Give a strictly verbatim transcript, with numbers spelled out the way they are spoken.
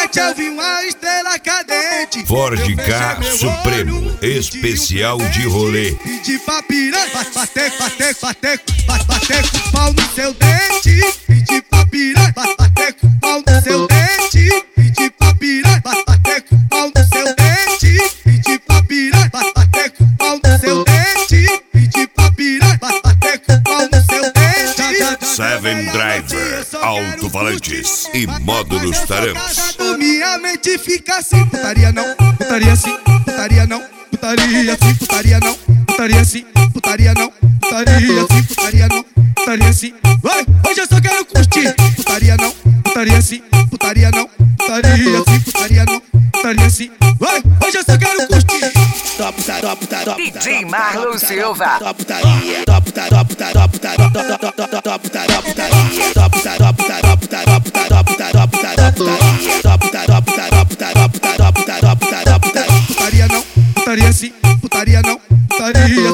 noite eu vi uma estrela cadente. Ford K Supremo, especial de rolê. Pedi pra piranha, bater, bater, bater, bater com o pau no seu dente. Pedi pra piranha, bater com o pau no seu dente. Pedi pra piranha, bater com o pau no seu dente. Pedi pra piranha, bater com o pau no seu dente. Pedi pra piranha, bater com o pau no seu dente. Seven Driver, alto-falantes e módulos tarampos. Minha mente fica assim, putaria não, putaria sim, putaria não, putaria sim, putaria não, putaria sim, putaria não, putaria sim, putaria não, putaria sim. Vai, hoje eu só quero curtir, putaria não, putaria sim, putaria não, putaria sim, putaria não, putaria sim. Vai, hoje eu só quero curtir. D J Marlon Silva. Putaria não, putaria sim, putaria não, putaria